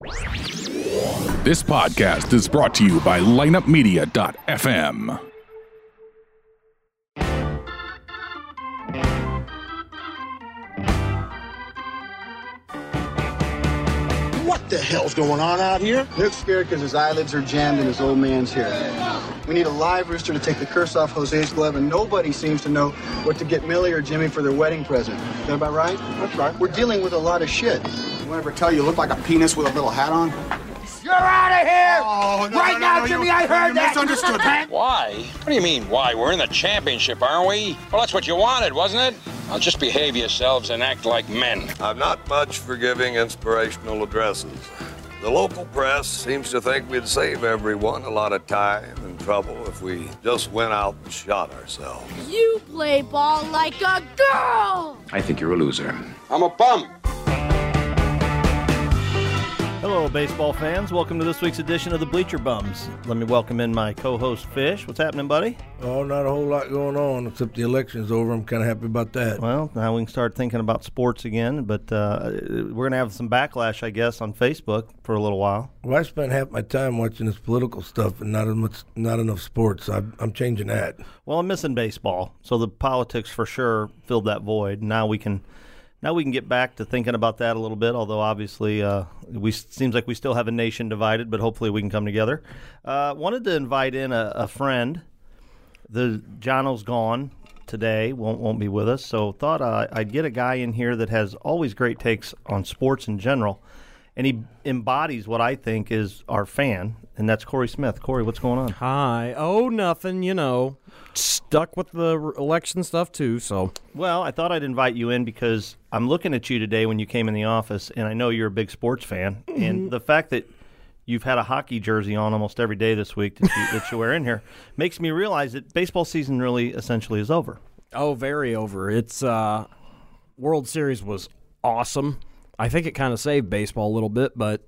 This podcast is brought to you by lineupmedia.fm. What the hell's going on out here? Luke's scared because his eyelids are jammed in his old man's hair. We need a live rooster to take the curse off Jose's glove, and nobody seems to know what to get Millie or Jimmy for their wedding present. Is that about right? That's right. We're dealing with a lot of shit. Anyone ever tell you look like a penis with a little hat on? You're out of here! Oh, no, right no, now, no, Jimmy, you I heard that! misunderstood. Why? What do you mean, why? We're in the championship, aren't we? Well, that's what you wanted, wasn't it? Now just behave yourselves and act like men. I'm not much for giving inspirational addresses. The local press seems to think we'd save everyone a lot of time and trouble if we just went out and shot ourselves. You play ball like a girl! I think you're a loser. I'm a bum. Hello, baseball fans. Welcome to this week's edition of the Bleacher Bums. Let me welcome in my co-host, Fish. What's happening, buddy? Oh, not a whole lot going on, except the election's over. I'm kind of happy about that. Well, now we can start thinking about sports again, but we're going to have some backlash, I guess, on Facebook for a little while. Well, I spent half my time watching this political stuff and not enough sports. I'm changing that. Well, I'm missing baseball, so the politics for sure filled that void. Now we can get back to thinking about that a little bit, although obviously seems like we still have a nation divided, but hopefully we can come together. Wanted to invite in a friend. Jono's gone today, won't be with us, so thought I'd get a guy in here that has always great takes on sports in general, and he embodies what I think is our fan, and that's Corey Smith. Corey, what's going on? Hi. Oh, nothing, stuck with the election stuff too, so. Well, I thought I'd invite you in because I'm looking at you today when you came in the office, and I know you're a big sports fan, and the fact that you've had a hockey jersey on almost every day this week that you wear in here makes me realize that baseball season really essentially is over. Oh, very over. It's World Series was awesome. I think it kind of saved baseball a little bit, but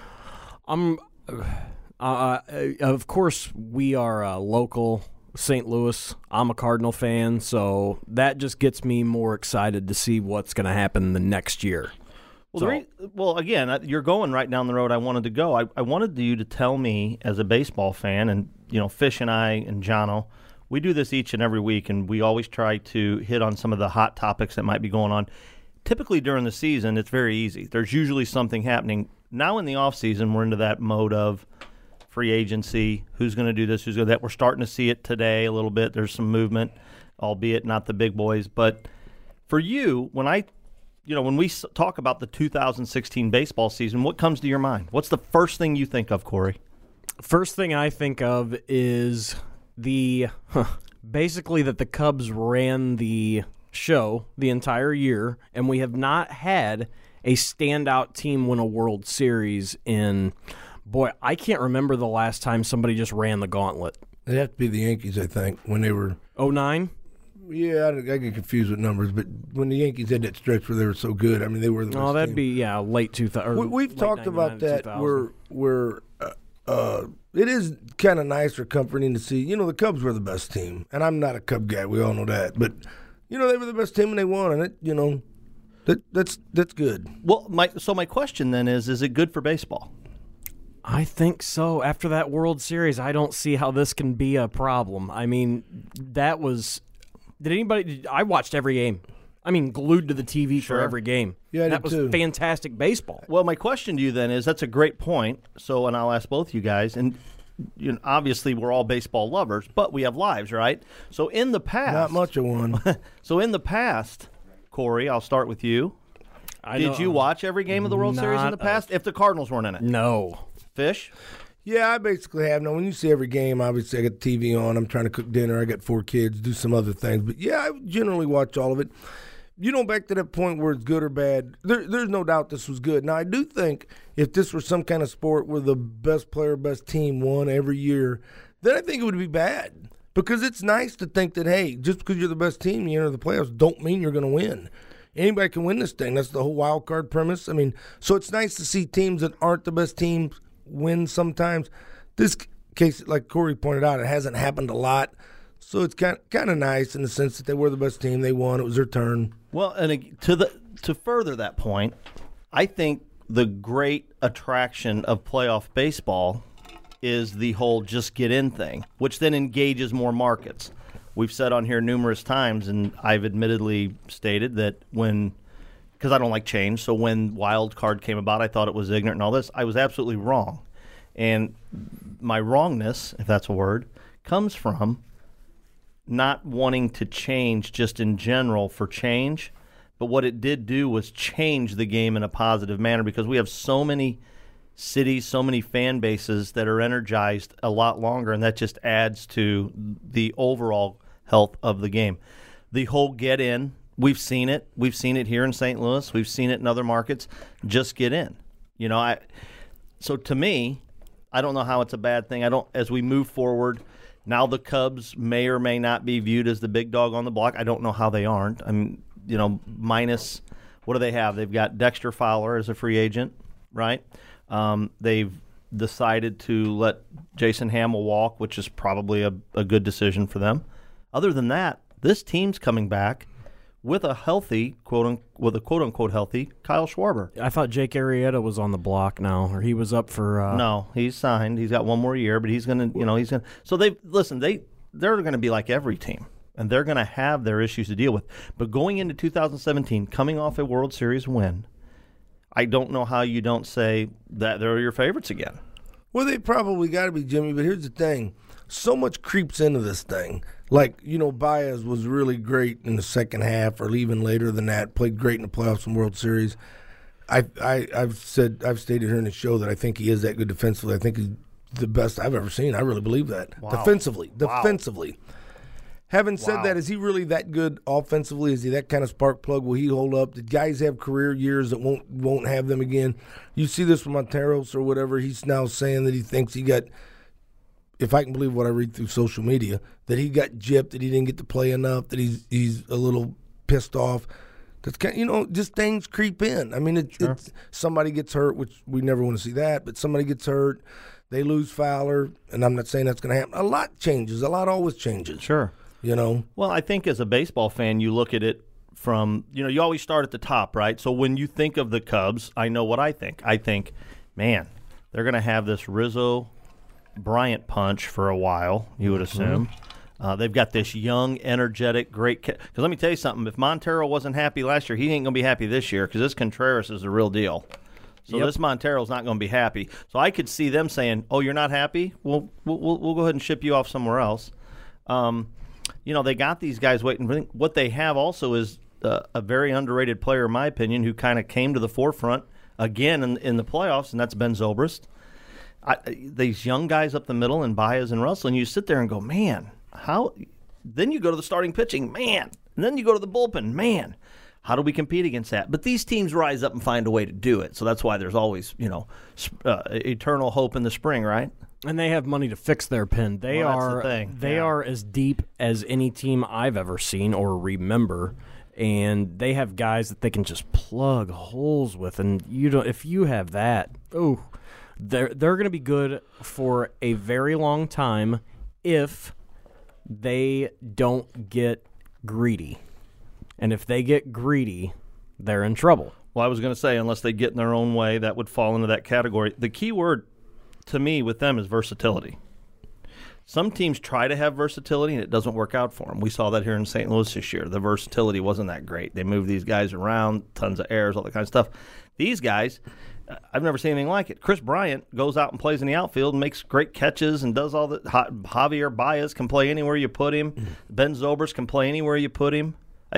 of course we are local St. Louis. I'm a Cardinal fan, so that just gets me more excited to see what's going to happen the next year. Well, again, you're going right down the road I wanted to go. I wanted you to tell me, as a baseball fan, and Fish and I and Jono, we do this each and every week, and we always try to hit on some of the hot topics that might be going on. Typically during the season, it's very easy. There's usually something happening. Now in the off season, we're into that mode of free agency, who's going to do this, who's going to that. We're starting to see it today a little bit. There's some movement, albeit not the big boys. But for you, when we talk about the 2016 baseball season, what comes to your mind? What's the first thing you think of, Corey? First thing I think of is basically that the Cubs ran the show the entire year, and we have not had a standout team win a World Series in... Boy, I can't remember the last time somebody just ran the gauntlet. It'd have to be the Yankees, I think, when they were... 09? Yeah, I get confused with numbers, but when the Yankees had that stretch where they were so good, I mean, they were the best that'd team. be, late 2000. We've talked about that where it is kind of nice or comforting to see, the Cubs were the best team. And I'm not a Cub guy, we all know that. But, they were the best team and they won, and it, that's good. Well, my question then is it good for baseball? I think so. After that World Series, I don't see how this can be a problem. I mean, I watched every game. I mean, glued to the TV for every game. Yeah, that was fantastic baseball. Well, my question to you then is, that's a great point. So, and I'll ask both you guys, and obviously we're all baseball lovers, but we have lives, right? So in the past... Not much of one. So in the past, Corey, I'll start with you. Did you watch every game of the World Series in the past if the Cardinals weren't in it? No. Fish? Yeah, I basically have. Now, when you see every game, obviously I got the TV on. I'm trying to cook dinner. I got 4 kids, do some other things. But, yeah, I generally watch all of it. Back to that point where it's good or bad, there's no doubt this was good. Now, I do think if this were some kind of sport where the best player, best team won every year, then I think it would be bad. Because it's nice to think that, hey, just because you're the best team, you enter the playoffs, don't mean you're going to win. Anybody can win this thing. That's the whole wild card premise. I mean, so it's nice to see teams that aren't the best teams win sometimes. This case, like Corey pointed out, it hasn't happened a lot. So it's kind of nice in the sense that they were the best team. They won. It was their turn. Well, and to further that point, I think the great attraction of playoff baseball is the whole just get in thing, which then engages more markets. We've said on here numerous times, and I've admittedly stated that because I don't like change, so when Wild Card came about, I thought it was ignorant and all this. I was absolutely wrong. And my wrongness, if that's a word, comes from not wanting to change just in general for change. But what it did do was change the game in a positive manner, because we have so many cities, so many fan bases that are energized a lot longer, and that just adds to the overall health of the game. The whole get in, we've seen it. We've seen it here in St. Louis. We've seen it in other markets. Just get in. So to me, I don't know how it's a bad thing. As we move forward, now the Cubs may or may not be viewed as the big dog on the block. I don't know how they aren't. I mean, minus, what do they have? They've got Dexter Fowler as a free agent, right? They've decided to let Jason Hamill walk, which is probably a good decision for them. Other than that, this team's coming back with a healthy, quote-unquote healthy Kyle Schwarber. I thought Jake Arrieta was on the block now, or he was up for... No, he's signed. He's got one more year, but he's going to, So they're going to be like every team, and they're going to have their issues to deal with. But going into 2017, coming off a World Series win, I don't know how you don't say that they're your favorites again. Well, they probably got to be, Jimmy, but here's the thing. So much creeps into this thing. Like, Baez was really great in the second half, or even later than that, played great in the playoffs and World Series. I've stated here in the show that I think he is that good defensively. I think he's the best I've ever seen. I really believe that. Wow. Defensively. Having said that, is he really that good offensively? Is he that kind of spark plug? Will he hold up? Did guys have career years that won't have them again? You see this with Monteros or whatever. He's now saying that he thinks he got, if I can believe what I read through social media, that he got gypped, that he didn't get to play enough, that he's a little pissed off. Because, just things creep in. I mean, it's somebody gets hurt, which we never want to see that, but somebody gets hurt, they lose Fowler, and I'm not saying that's going to happen. A lot changes. A lot always changes. Sure. Well, I think as a baseball fan, you look at it from, you always start at the top, right? So when you think of the Cubs, I know what I think. I think, man, they're going to have this Rizzo Bryant punch for a while, you would assume. They've got this young, energetic, great because let me tell you something. If Montero wasn't happy last year, he ain't going to be happy this year, because this Contreras is the real deal. So this Montero's not going to be happy. So I could see them saying, oh, you're not happy? Well, we'll go ahead and ship you off somewhere else. They got these guys waiting. What they have also is a very underrated player, in my opinion, who kind of came to the forefront again in the playoffs, and that's Ben Zobrist. These young guys up the middle, and Baez and Russell, and you sit there and go, man, how? Then you go to the starting pitching, man. And then you go to the bullpen, man. How do we compete against that? But these teams rise up and find a way to do it. So that's why there's always, eternal hope in the spring, right? And they have money to fix their pen. They are as deep as any team I've ever seen or remember, and they have guys that they can just plug holes with. And if you have that, they're going to be good for a very long time if they don't get greedy. And if they get greedy, they're in trouble. Well, I was going to say, unless they get in their own way, that would fall into that category. The key word to me with them is versatility. Some teams try to have versatility, and it doesn't work out for them. We saw that here in St. Louis this year. The versatility wasn't that great. They moved these guys around, tons of errors, all that kind of stuff. These guys, I've never seen anything like it. Chris Bryant goes out and plays in the outfield and makes great catches and does all that. Javier Baez can play anywhere you put him. Ben Zobrist can play anywhere you put him.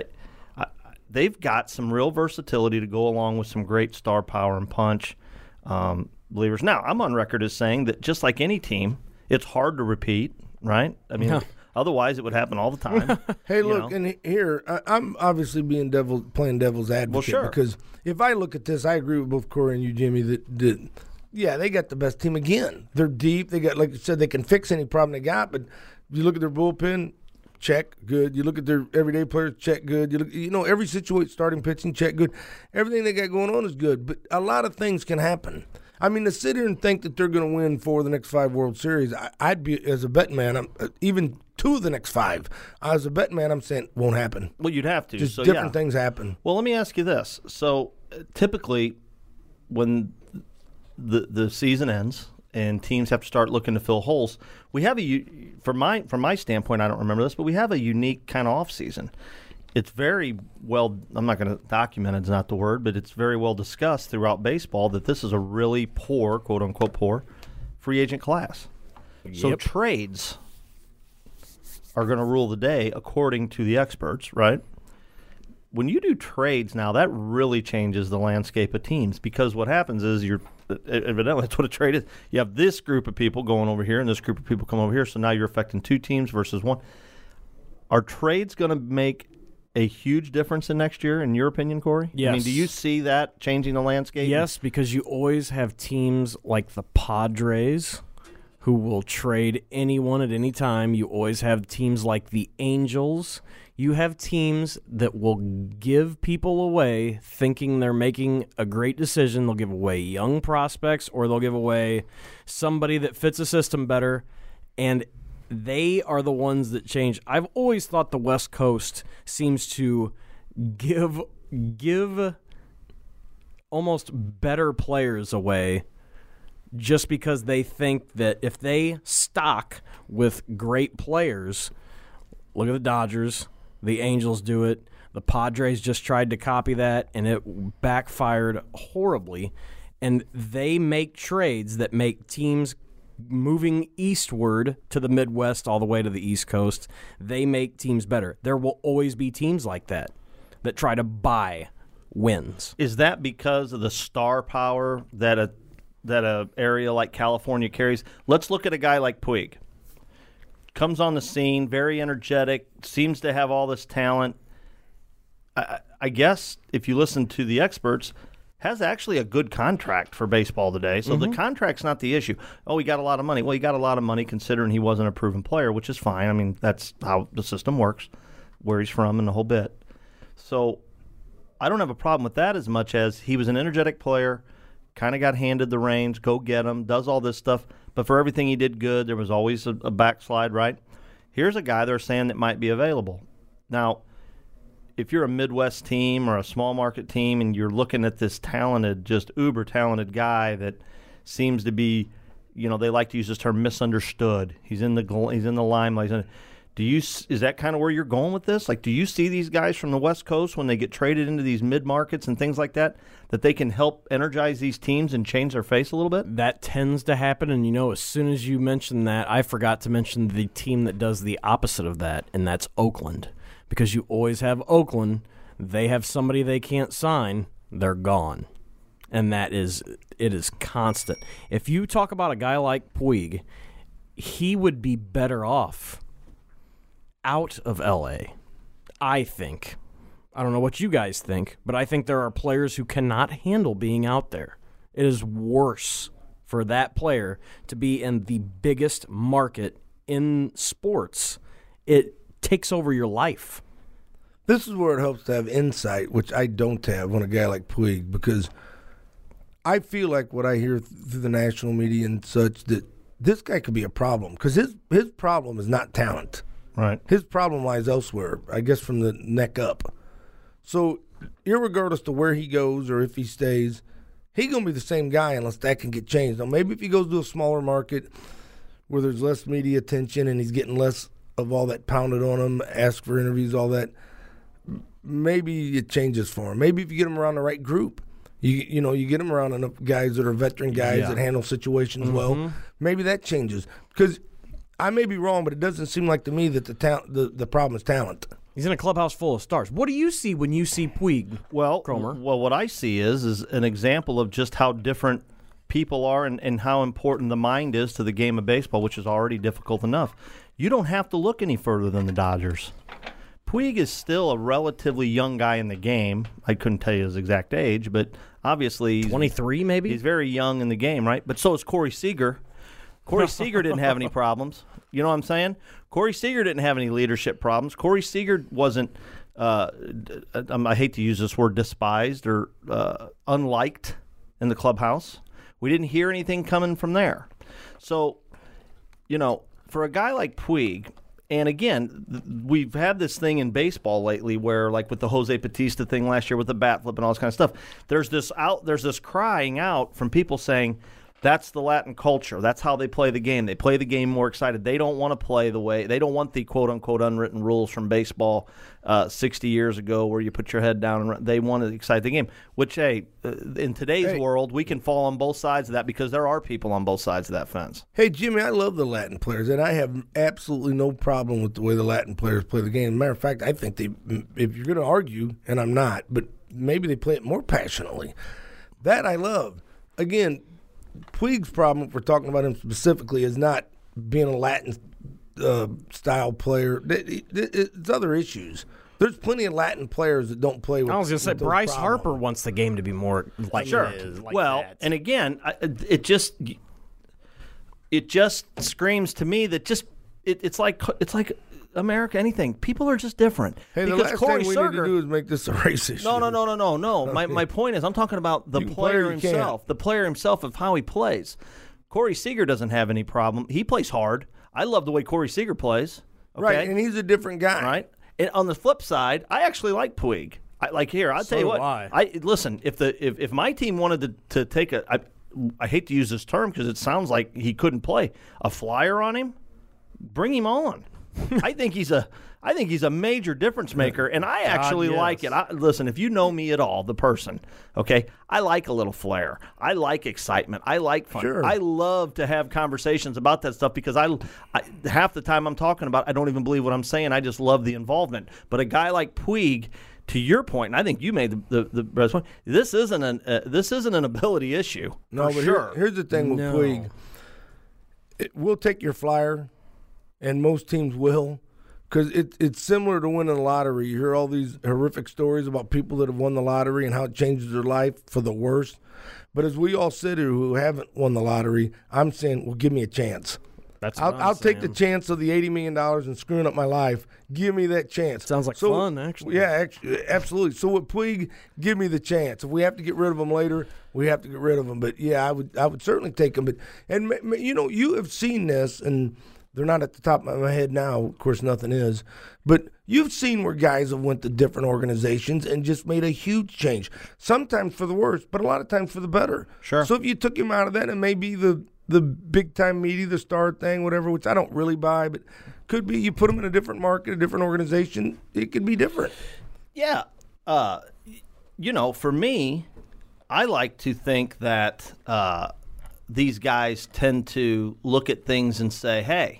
They've got some real versatility to go along with some great star power and punch. Believers. Now, I'm on record as saying that just like any team, it's hard to repeat, right? I mean, otherwise it would happen all the time. Hey, look, and here, I'm obviously playing devil's advocate, because if I look at this, I agree with both Corey and you, Jimmy, that they got the best team again. They're deep. They got, like you said, they can fix any problem they got, but you look at their bullpen, check, good. You look at their everyday players, check, good. You look, every situation, starting pitching, check, good. Everything they got going on is good, but a lot of things can happen. I mean, to sit here and think that they're going to win 4 of the next 5 World Series, I'd be, as a betting man, even 2 of the next 5. As a betting man, I'm saying won't happen. Well, you'd have to. Just different things happen. Well, let me ask you this. So, typically, when the season ends and teams have to start looking to fill holes, we have from my standpoint, I don't remember this, but we have a unique kind of off season. It's very well, I'm not going to document it's not the word, but it's very well discussed throughout baseball that this is a really poor, quote unquote poor, free agent class. Yep. So trades are going to rule the day according to the experts, right? When you do trades now, that really changes the landscape of teams, because what happens is evidently that's what a trade is. You have this group of people going over here and this group of people come over here, so now you're affecting two teams versus one. Are trades going to make a huge difference in next year, in your opinion, Corey? Yes. I mean, do you see that changing the landscape? Yes, because you always have teams like the Padres who will trade anyone at any time. You always have teams like the Angels. You have teams that will give people away thinking they're making a great decision. They'll give away young prospects, or they'll give away somebody that fits a system better, and they are the ones that change. I've always thought the West Coast seems to give almost better players away just because they think that if they stock with great players, look at the Dodgers, the Angels do it, the Padres just tried to copy that, and it backfired horribly, and they make trades that make teams moving eastward to the Midwest all the way to the East Coast, they make teams better. There will always be teams like that try to buy wins. Is that because of the star power that a area like California carries? Let's look at a guy like Puig. Comes on the scene, very energetic, seems to have all this talent. I guess if you listen to the experts, has actually a good contract for baseball today. So the contract's not the issue. Oh, he got a lot of money. Well, he got a lot of money considering he wasn't a proven player, which is fine. I mean, that's how the system works, where he's from and the whole bit. So I don't have a problem with that as much as he was an energetic player, kind of got handed the reins, go get him, does all this stuff. But for everything he did good, there was always a backslide, right? Here's a guy they're saying that might be available. Now, if you're a Midwest team or a small market team and you're looking at this talented, just uber talented guy that seems to be, they like to use this term, misunderstood. He's in the limelight. Is that kind of where you're going with this? Like, do you see these guys from the West Coast when they get traded into these mid markets and things like that they can help energize these teams and change their face a little bit? That tends to happen, and as soon as you mentioned that, I forgot to mention the team that does the opposite of that, and that's Oakland. Because you always have Oakland, they have somebody they can't sign, they're gone. And it is constant. If you talk about a guy like Puig, he would be better off out of L.A., I think. I don't know what you guys think, but I think there are players who cannot handle being out there. It is worse for that player to be in the biggest market in sports. It takes over your life. This is where it helps to have insight, which I don't have on a guy like Puig, because I feel like what I hear through the national media and such, that this guy could be a problem, because his problem is not talent. Right. His problem lies elsewhere, I guess, from the neck up. So, irregardless to where he goes or if he stays, he's going to be the same guy unless that can get changed. Now, maybe if he goes to a smaller market where there's less media attention and he's getting less of all that pounded on him, ask for interviews, all that, maybe it changes for him. Maybe if you get him around the right group, you get him around enough guys that are veteran guys that handle situations well, maybe that changes. Because I may be wrong, but it doesn't seem like to me that the problem is talent. He's in a clubhouse full of stars. What do you see when you see Puig, Cromer? Well, what I see is an example of just how different people are and how important the mind is to the game of baseball, which is already difficult enough. You don't have to look any further than the Dodgers. Puig is still a relatively young guy in the game. I couldn't tell you his exact age, but obviously he's 23 maybe? He's very young in the game, right? But so is Corey Seager. Corey Seager didn't have any problems. You know what I'm saying? Corey Seager didn't have any leadership problems. Corey Seager wasn't, I hate to use this word, despised or unliked in the clubhouse. We didn't hear anything coming from there. So, for a guy like Puig, And again, we've had this thing in baseball lately where, like with the Jose Bautista thing last year with the bat flip and all this kind of stuff, there's this crying out from people saying that's the Latin culture. That's how they play the game. They play the game more excited. They don't want to play the way – they don't want the quote-unquote unwritten rules from baseball 60 years ago where you put your head down. And they want to excite the game, which, hey, in today's world, we can fall on both sides of that because there are people on both sides of that fence. Hey, Jimmy, I love the Latin players, and I have absolutely no problem with the way the Latin players play the game. As a matter of fact, I think if you're going to argue, and I'm not, but maybe they play it more passionately. That I love. Again, Puig's problem, if we're talking about him specifically, is not being a Latin style player. It's other issues. There's plenty of Latin players that don't play with. I was going to say Bryce Harper wants the game to be more like sure. it is. Like well, that. and again, it just screams to me that it's like America. Anything, people are just different. Hey, the last thing we need to do is make this a race issue. No. Okay. My point is, I'm talking about the player himself. The player himself of how he plays. Corey Seager doesn't have any problem. He plays hard. I love the way Corey Seager plays. Okay? Right, and he's a different guy. Right. And on the flip side, I actually like Puig. I'll tell you what. Listen. If my team wanted to take I hate to use this term because it sounds like he couldn't play a flyer on him. Bring him on. I think he's a major difference maker, and I actually like it. Listen, if you know me at all, the person, okay, I like a little flair. I like excitement. I like fun. Sure. I love to have conversations about that stuff because I half the time I'm talking about, I don't even believe what I'm saying. I just love the involvement. But a guy like Puig, to your point, and I think you made the best point. This isn't an ability issue. No, but here's the thing with Puig. We'll take your flyer. And most teams will, because it's similar to winning the lottery. You hear all these horrific stories about people that have won the lottery and how it changes their life for the worse. But as we all sit here who haven't won the lottery, I'm saying, well, give me a chance. I'll take the chance of the $80 million and screwing up my life. Give me that chance. Sounds like fun, actually. Yeah, absolutely. So with Puig, give me the chance. If we have to get rid of him later, we have to get rid of him. But yeah, I would certainly take him. But you have seen this and. They're not at the top of my head now. Of course, nothing is. But you've seen where guys have went to different organizations and just made a huge change. Sometimes for the worse, but a lot of times for the better. Sure. So if you took him out of that and maybe the big-time media, the star thing, whatever, which I don't really buy, but could be you put him in a different market, a different organization, it could be different. Yeah. For me, I like to think that these guys tend to look at things and say, hey,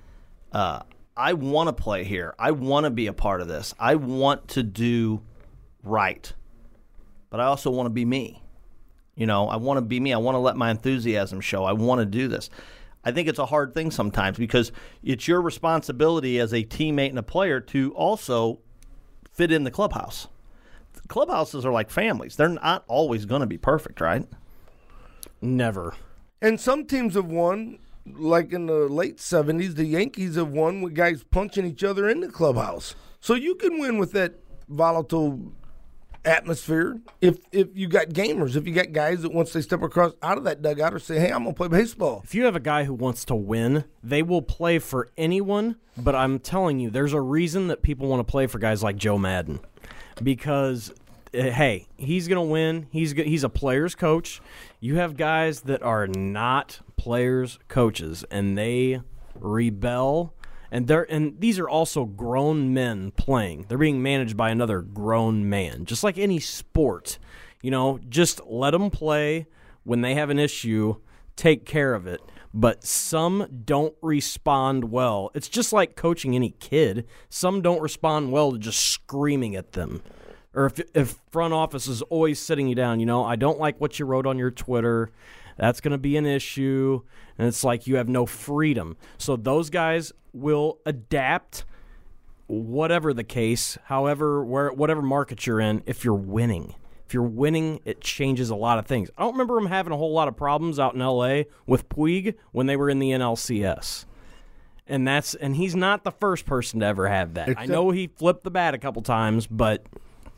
I want to play here. I want to be a part of this. I want to do right. But I also want to be me. I want to be me. I want to let my enthusiasm show. I want to do this. I think it's a hard thing sometimes because it's your responsibility as a teammate and a player to also fit in the clubhouse. Clubhouses are like families. They're not always going to be perfect, right? Never. And some teams have won, like in the late 70s, the Yankees have won with guys punching each other in the clubhouse. So you can win with that volatile atmosphere if you got gamers, if you got guys that once they step across out of that dugout or say, hey, I'm going to play baseball. If you have a guy who wants to win, they will play for anyone, but I'm telling you, there's a reason that people want to play for guys like Joe Madden. Because, hey, he's going to win. He's a player's coach. You have guys that are not players' coaches, and they rebel. And these are also grown men playing. They're being managed by another grown man, just like any sport. Just let them play. When they have an issue, take care of it. But some don't respond well. It's just like coaching any kid. Some don't respond well to just screaming at them. Or if front office is always sitting you down, I don't like what you wrote on your Twitter. That's going to be an issue. And it's like you have no freedom. So those guys will adapt, whatever the case, whatever market you're in, if you're winning. If you're winning, it changes a lot of things. I don't remember him having a whole lot of problems out in L.A. with Puig when they were in the NLCS. And he's not the first person to ever have that. I know he flipped the bat a couple times, but...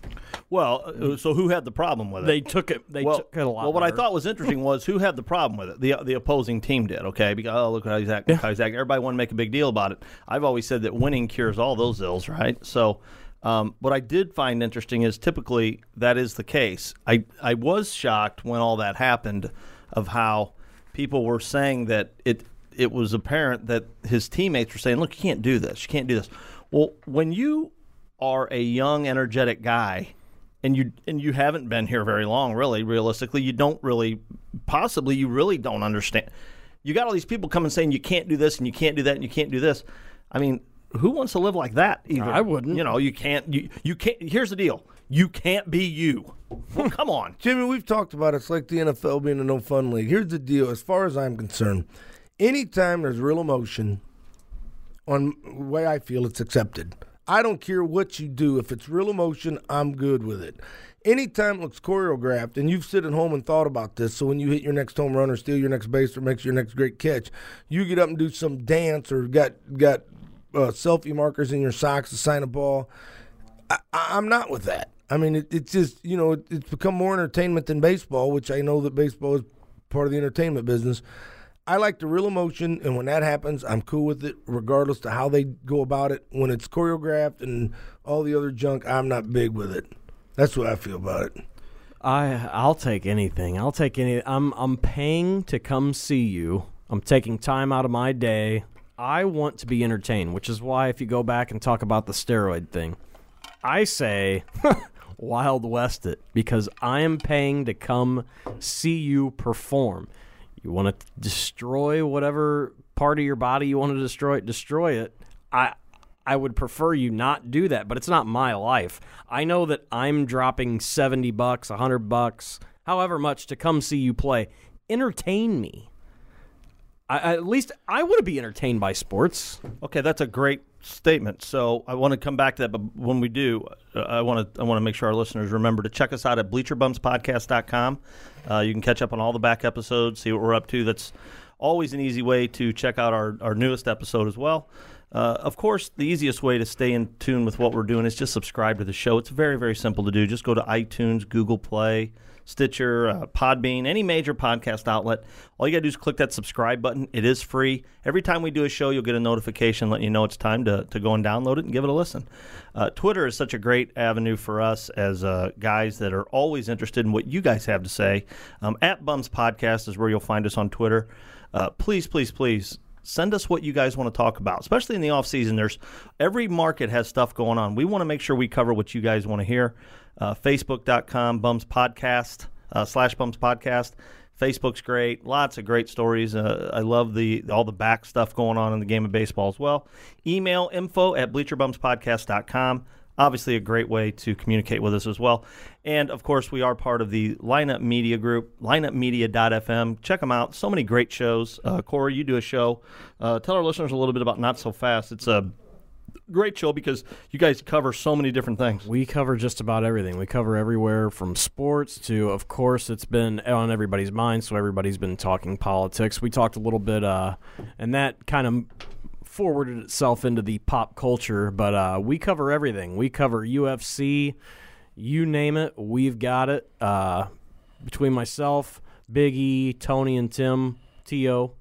Well, so who had the problem with it? They took it. They took it a lot. Well, what I harder. thought was interesting was who had the problem with it. The opposing team did. Okay, because look how he's acting. How he's acting. Everybody wanted to make a big deal about it. I've always said that winning cures all those ills, right? So, what I did find interesting is typically that is the case. I was shocked when all that happened, of how people were saying that it was apparent that his teammates were saying, "Look, you can't do this. You can't do this." Well, when you are a young, energetic guy, and you haven't been here very long, really, realistically, you don't really, possibly, you really don't understand. You got all these people coming saying you can't do this and you can't do that and you can't do this. I mean, who wants to live like that? Either? I wouldn't. You can't. You can't. Here's the deal. You can't be you. Well, come on, Jimmy. We've talked about it. It's like the NFL being a no fun league. Here's the deal. As far as I'm concerned, anytime there's real emotion, on the way I feel, it's accepted. I don't care what you do. If it's real emotion, I'm good with it. Anytime it looks choreographed, and you've sit at home and thought about this, so when you hit your next home run or steal your next base or makes your next great catch, you get up and do some dance or got selfie markers in your socks to sign a ball. I'm not with that. I mean, it's just, it's become more entertainment than baseball, which I know that baseball is part of the entertainment business. I like the real emotion, and when that happens, I'm cool with it, regardless to how they go about it. When it's choreographed and all the other junk, I'm not big with it. That's what I feel about it. I'll take anything. I'll take any. I'm paying to come see you. I'm taking time out of my day. I want to be entertained, which is why if you go back and talk about the steroid thing, I say Wild West it, because I am paying to come see you perform. You want to destroy whatever part of your body you want to destroy it. I would prefer you not do that, but it's not my life. I know that I'm dropping $70, $100, however much to come see you play. Entertain me. At least I want to be entertained by sports. Okay, that's a great statement. So I want to come back to that, but when we do, I want to make sure our listeners remember to check us out at BleacherBumsPodcast.com. You can catch up on all the back episodes, see what we're up to. That's always an easy way to check out our newest episode as well. Of course, the easiest way to stay in tune with what we're doing is just subscribe to the show. It's very, very simple to do. Just go to iTunes, Google Play, Stitcher, Podbean, any major podcast outlet. All you got to do is click that subscribe button. It is free. Every time we do a show, you'll get a notification letting you know it's time to go and download it and give it a listen. Twitter is such a great avenue for us as guys that are always interested in what you guys have to say. At Bums Podcast is where you'll find us on Twitter. Please, please, please send us what you guys want to talk about, especially in the off season. Every market has stuff going on. We want to make sure we cover what you guys want to hear. Facebook.com, Bums Podcast, /Bums Podcast. Facebook's great. Lots of great stories. I love all the back stuff going on in the game of baseball as well. Email info@bleacherbumspodcast.com. Obviously a great way to communicate with us as well. And, of course, we are part of the Lineup Media Group, lineupmedia.fm. Check them out. So many great shows. Corey, you do a show. Tell our listeners a little bit about Not So Fast. It's a great show because you guys cover so many different things. We cover just about everything. We cover everywhere from sports to, of course, it's been on everybody's mind, so everybody's been talking politics. We talked a little bit, and that kind of forwarded itself into the pop culture, but we cover everything. We cover UFC, you name it, we've got it. Between myself, Big E, Tony, and Tim, T.O.,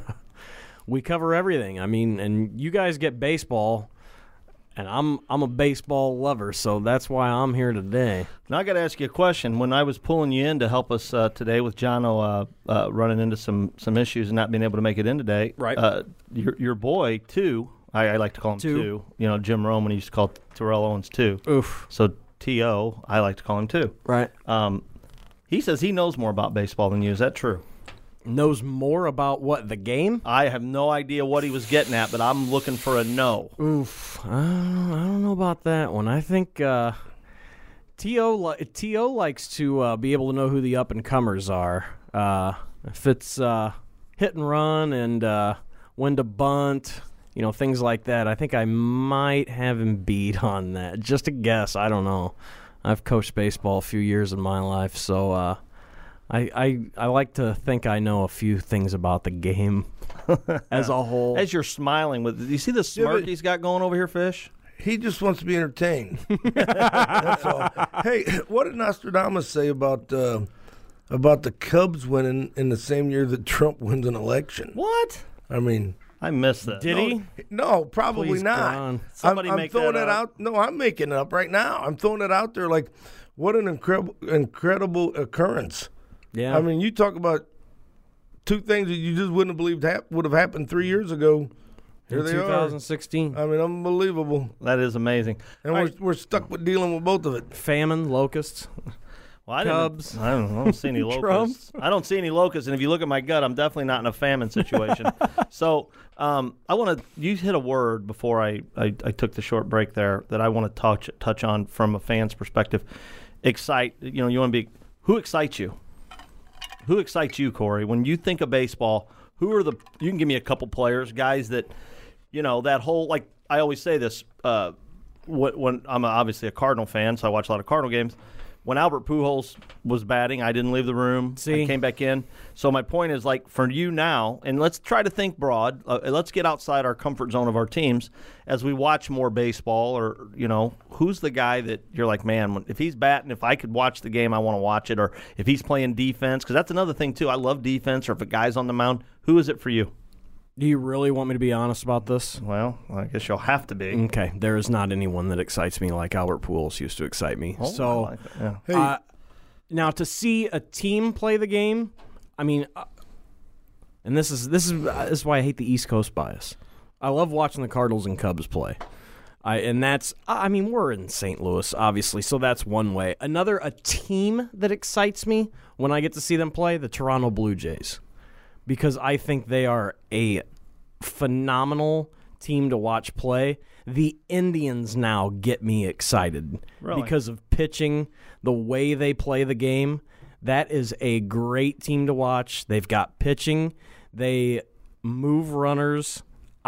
we cover everything. I mean, and you guys get baseball, and I'm a baseball lover, so that's why I'm here today. Now I got to ask you a question. When I was pulling you in to help us today with Jono running into some issues and not being able to make it in today, right? Your boy Two, I like to call him Two. You know, Jim Rome, he used to call Terrell Owens Two. Oof. So T.O., I like to call him Two. Right. He says he knows more about baseball than you. Is that true? Knows more about what, the game? I have no idea what he was getting at, but I'm looking for a no. Oof. I don't know about that one. I think T.O. likes to be able to know who the up-and-comers are. If it's hit and run and when to bunt, things like that, I think I might have him beat on that. Just a guess. I don't know. I've coached baseball a few years in my life, so I like to think I know a few things about the game as a whole. As you're smiling, do you see the smirk he's got going over here, Fish? He just wants to be entertained. That's all. Hey, what did Nostradamus say about the Cubs winning in the same year that Trump wins an election? What? I mean, I missed that. Did he? No, probably Please, not. John. Somebody I'm make throwing that it up. out. No, I'm making it up right now. I'm throwing it out there like, what an incredible occurrence. Yeah. I mean, you talk about two things that you just wouldn't have believed would have happened 3 years ago. Here in they 2016. are. I mean, unbelievable. That is amazing. And we're stuck with dealing with both of it. Famine, locusts. Well, Cubs. I don't see any locusts. I don't see any locusts, and if you look at my gut, I'm definitely not in a famine situation. So I want to. You hit a word before I took the short break there that I want to touch on from a fan's perspective. Excite. You want to be. Who excites you? Who excites you, Corey? When you think of baseball, who are the? You can give me a couple players, guys that, that whole, like I always say this. When I'm obviously a Cardinal fan, so I watch a lot of Cardinal games. When Albert Pujols was batting, I didn't leave the room. I came back in. So my point is, like, for you now, and let's try to think broad. Let's get outside our comfort zone of our teams as we watch more baseball. Or, who's the guy that you're like, man, if he's batting, if I could watch the game, I want to watch it. Or if he's playing defense, because that's another thing, too. I love defense. Or if a guy's on the mound, who is it for you? Do you really want me to be honest about this? Well, I guess you'll have to be. Okay, there is not anyone that excites me like Albert Pujols used to excite me. Oh, so, I like that. Yeah. now to see a team play the game, I mean, and this is why I hate the East Coast bias. I love watching the Cardinals and Cubs play. We're in St. Louis, obviously, so that's one way. A team that excites me when I get to see them play, the Toronto Blue Jays. Because I think they are a phenomenal team to watch play. The Indians now get me excited because of pitching, the way they play the game. That is a great team to watch. They've got pitching. They move runners.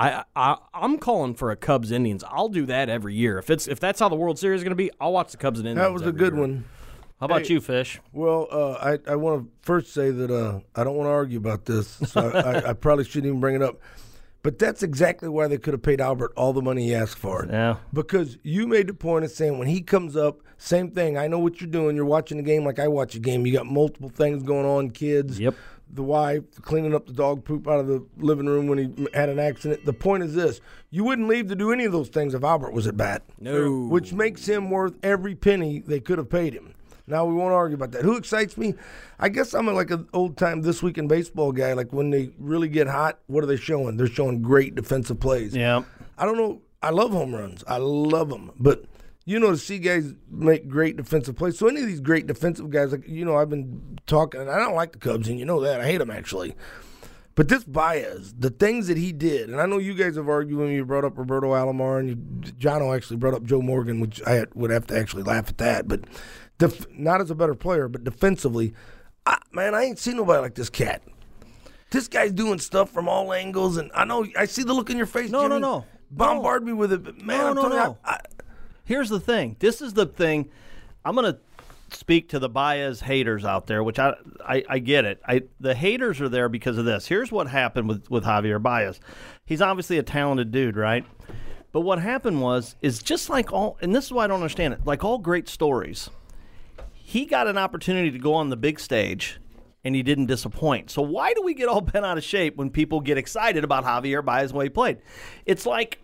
I'm calling for a Cubs-Indians. I'll do that every year. If that's how the World Series is going to be, I'll watch the Cubs and Indians. That was a good one. How about you, Fish? Well, I want to first say that I don't want to argue about this, so I probably shouldn't even bring it up. But that's exactly why they could have paid Albert all the money he asked for it. Yeah. Because you made the point of saying when he comes up, same thing. I know what you're doing. You're watching the game like I watch a game. You got multiple things going on, kids. Yep. The wife cleaning up the dog poop out of the living room when he had an accident. The point is this. You wouldn't leave to do any of those things if Albert was at bat. No. Which makes him worth every penny they could have paid him. Now, we won't argue about that. Who excites me? I guess I'm like an old-time This Week in Baseball guy. Like, when they really get hot, what are they showing? They're showing great defensive plays. Yeah. I don't know. I love home runs. I love them. But, to see guys make great defensive plays. So, any of these great defensive guys, like, I've been talking, and I don't like the Cubs, and you know that. I hate them, actually. But this Baez, the things that he did, and I know you guys have argued when you brought up Roberto Alomar, and Jono actually brought up Joe Morgan, which I would have to actually laugh at that. But not as a better player, but defensively, I ain't seen nobody like this cat. This guy's doing stuff from all angles, and I know I see the look in your face. Jimmy. No. Bombard me with it, but man, no. Here's the thing. This is the thing. I'm gonna speak to the Baez haters out there, which I get it. The haters are there because of this. Here's what happened with Javier Baez. He's obviously a talented dude, right? But what happened is just like all, and this is why I don't understand it. Like all great stories, he got an opportunity to go on the big stage, and he didn't disappoint. So why do we get all bent out of shape when people get excited about Javier Baez the way he played? It's like,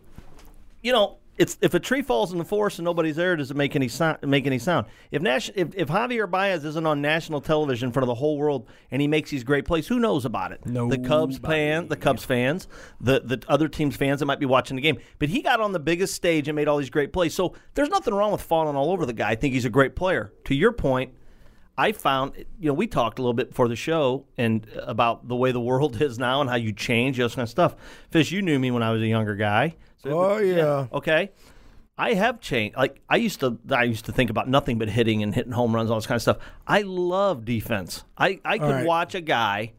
if a tree falls in the forest and nobody's there, does it make any sound? If Javier Baez isn't on national television in front of the whole world and he makes these great plays, who knows about it? The Cubs fans, the other team's fans that might be watching the game. But he got on the biggest stage and made all these great plays. So there's nothing wrong with falling all over the guy. I think he's a great player. To your point, I found, we talked a little bit before the show and about the way the world is now and how you change, this kind of stuff. Fish, you knew me when I was a younger guy. So, yeah. Okay. I have changed. Like I used to think about nothing but hitting and hitting home runs, all this kind of stuff. I love defense. I could watch a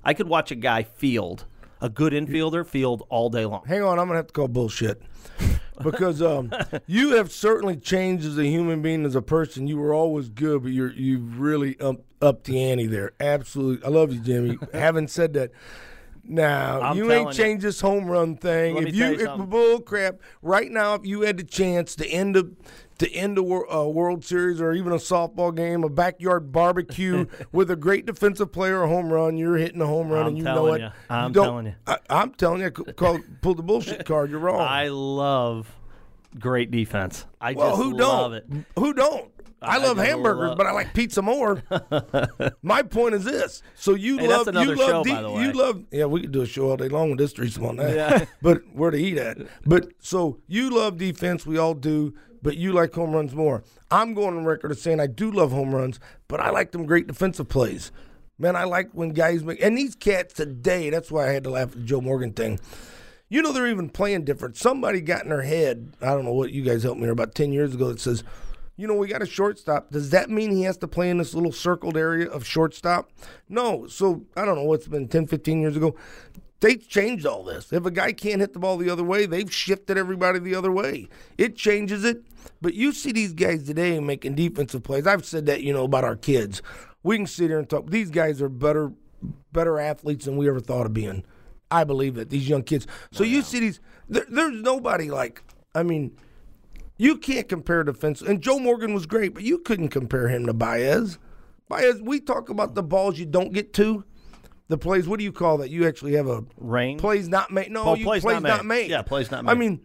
guy field, a good infielder field all day long. Hang on, I'm gonna have to call bullshit. Because you have certainly changed as a human being, as a person. You were always good, but you've really upped the ante there. Absolutely. I love you, Jimmy. Having said that, Now, you ain't changed this home run thing. If bull crap, right now, if you had the chance to end a World Series or even a softball game, a backyard barbecue with a great defensive player, a home run, you're hitting a home run, and you know it. I'm telling you. I'm telling you, pull the bullshit card. You're wrong. I love great defense. Who love it. Who don't? I love hamburgers, but I like pizza more. My point is this: so that's another show, by the way. Yeah, we could do a show all day long with this threesome on that. Yeah. But where to eat at? But so you love defense, we all do, but you like home runs more. I'm going on record as saying I do love home runs, but I like them great defensive plays. Man, I like when guys make, and these cats today. That's why I had to laugh at the Joe Morgan thing. You know, they're even playing different. Somebody got in their head. I don't know what you guys helped me here about 10 years ago that says, you know, we got a shortstop. Does that mean he has to play in this little circled area of shortstop? No. So, I don't know what's been 10, 15 years ago. They've changed all this. If a guy can't hit the ball the other way, they've shifted everybody the other way. It changes it. But you see these guys today making defensive plays. I've said that, you know, about our kids. We can sit here and talk. These guys are better athletes than we ever thought of being. I believe that, these young kids. So you see these, there's nobody like, I mean, you can't compare defense. And Joe Morgan was great, but you couldn't compare him to Baez. Baez, we talk about the balls you don't get to. The plays, what do you call that? You actually have a range? Plays not made. No, plays not made. Yeah, plays not made. I mean,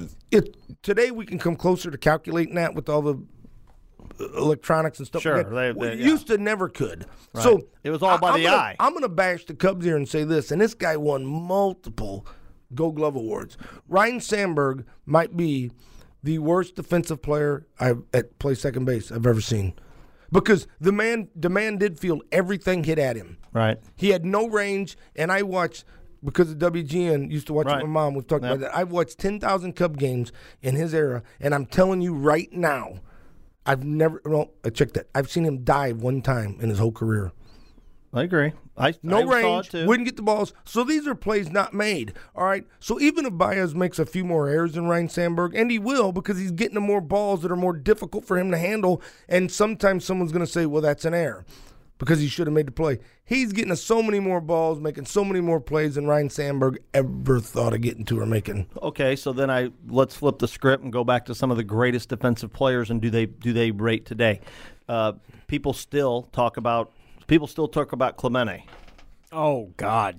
today we can come closer to calculating that with all the electronics and stuff. Sure. Like that. Used to never could. Right. So it was all by the eye. I'm going to bash the Cubs here and say this, and this guy won multiple Gold Glove awards. Ryne Sandberg might be the worst defensive player at play second base I've ever seen. Because the man did field everything hit at him. Right. He had no range, and I watched, because of WGN, used to watch with my mom, we've talked about that. I've watched 10,000 Cub games in his era, and I'm telling you right now, I checked that. I've seen him dive one time in his whole career. I agree. No range, wouldn't get the balls. So these are plays not made. All right. So even if Baez makes a few more errors than Ryne Sandberg, and he will because he's getting the more balls that are more difficult for him to handle, and sometimes someone's going to say, well, that's an error because he should have made the play. He's getting so many more balls, making so many more plays than Ryne Sandberg ever thought of getting to or making. Okay, so then let's flip the script and go back to some of the greatest defensive players, and do they rate today? People still talk about Clemente. Oh God!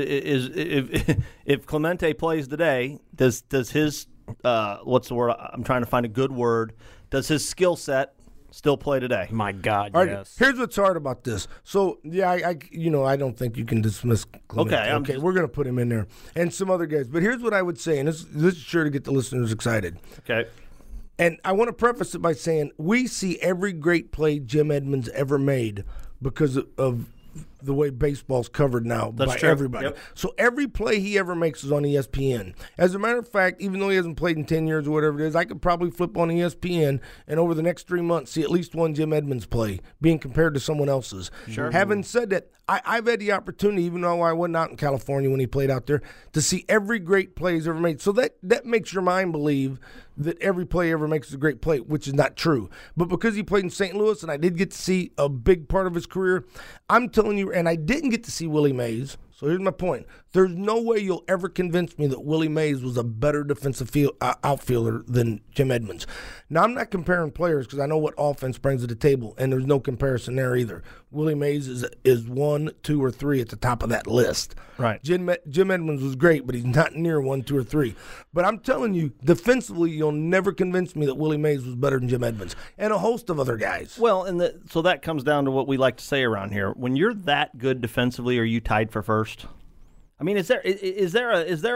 If Clemente plays today, does his what's the word? I'm trying to find a good word. Does his skill set still play today? My God, all right, yes. Here's what's hard about this. So yeah, I don't think you can dismiss Clemente. Okay, we're gonna put him in there and some other guys. But here's what I would say, and this is sure to get the listeners excited. Okay. And I want to preface it by saying we see every great play Jim Edmonds ever made because of the way baseball's covered now by everybody. Yep. So every play he ever makes is on ESPN. As a matter of fact, even though he hasn't played in 10 years or whatever it is, I could probably flip on ESPN and over the next 3 months see at least one Jim Edmonds play being compared to someone else's. Sure. Having said that, I've had the opportunity, even though I wasn't out in California when he played out there, to see every great play he's ever made. So that makes your mind believe that every play he ever makes is a great play, which is not true. But because he played in St. Louis and I did get to see a big part of his career, I'm telling you, and I didn't get to see Willie Mays. So here's my point. There's no way you'll ever convince me that Willie Mays was a better defensive outfielder than Jim Edmonds. Now, I'm not comparing players because I know what offense brings to the table, and there's no comparison there either. Willie Mays is 1, 2, or 3 at the top of that list. Right. Jim Edmonds was great, but he's not near 1, 2, or 3. But I'm telling you, defensively, you'll never convince me that Willie Mays was better than Jim Edmonds, and a host of other guys. Well, so that comes down to what we like to say around here. When you're that good defensively, are you tied for first? I mean, is there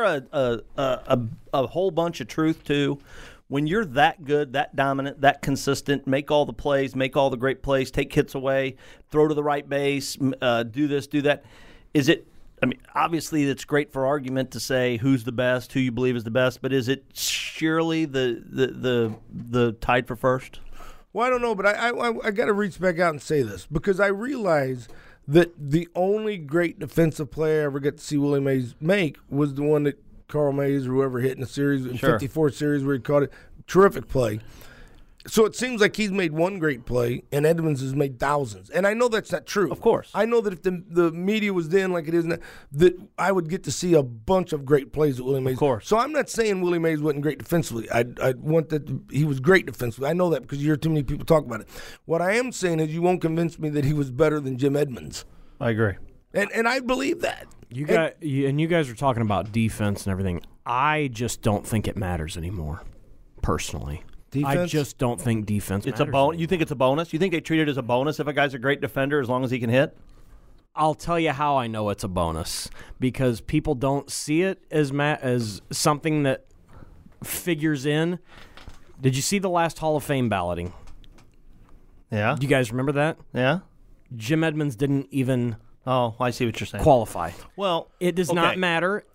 a whole bunch of truth to when you're that good, that dominant, that consistent, make all the plays, make all the great plays, take hits away, throw to the right base, do this, do that? Is it? I mean, obviously, it's great for argument to say who's the best, who you believe is the best, but is it surely the tied for first? Well, I don't know, but I got to reach back out and say this because I realize that the only great defensive play I ever got to see Willie Mays make was the one that Carl Mays or whoever hit in the series, in 54 series where he caught it. Terrific play. So it seems like he's made one great play, and Edmonds has made thousands. And I know that's not true. Of course. I know that if the media was then like it is now, that I would get to see a bunch of great plays at Willie Mays. Of course. So I'm not saying Willie Mays wasn't great defensively. I want that he was great defensively. I know that because you hear too many people talk about it. What I am saying is you won't convince me that he was better than Jim Edmonds. I agree. And I believe that. You guys are talking about defense and everything. I just don't think it matters anymore, personally. Defense? I just don't think defense It's matters a bonus. anymore. You think it's a bonus? You think they treat it as a bonus if a guy's a great defender as long as he can hit? I'll tell you how I know it's a bonus, because people don't see it as something that figures in. Did you see the last Hall of Fame balloting? Yeah. Do you guys remember that? Yeah. Jim Edmonds didn't even I see what you're saying. qualify. Well, It does not matter.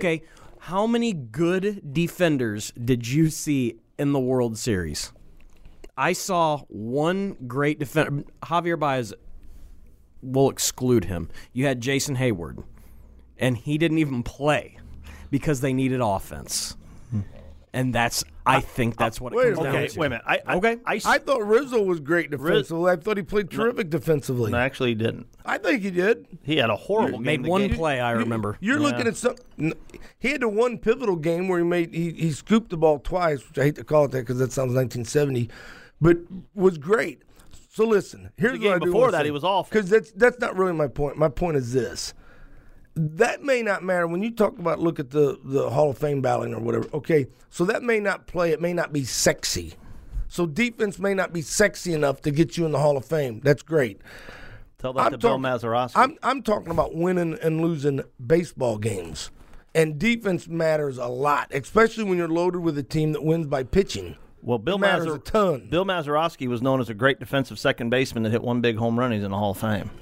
How many good defenders did you see in the World Series? I saw one great defender. Javier Baez, we'll exclude him. You had Jason Hayward, and he didn't even play because they needed offense. And I think that's what it comes down to. Wait a minute. I thought Rizzo was great defensively. I thought he played terrific defensively. No, actually, he didn't. I think he did. He had a horrible game. Made one play, I remember. You're looking at some. He had the one pivotal game where he scooped the ball twice, which I hate to call it that because that sounds 1970, but was great. So listen, here's The game what I do before wanna that, say, he was awful. Because that's not really my point. My point is this. That may not matter when you talk about look at the Hall of Fame balloting or whatever. Okay, so that may not play. It may not be sexy. So defense may not be sexy enough to get you in the Hall of Fame. That's great. Tell that to Bill Mazeroski. I'm talking about winning and losing baseball games. And defense matters a lot, especially when you're loaded with a team that wins by pitching. Well, Bill matters a ton. Bill Mazeroski was known as a great defensive second baseman that hit one big home run. He's in the Hall of Fame.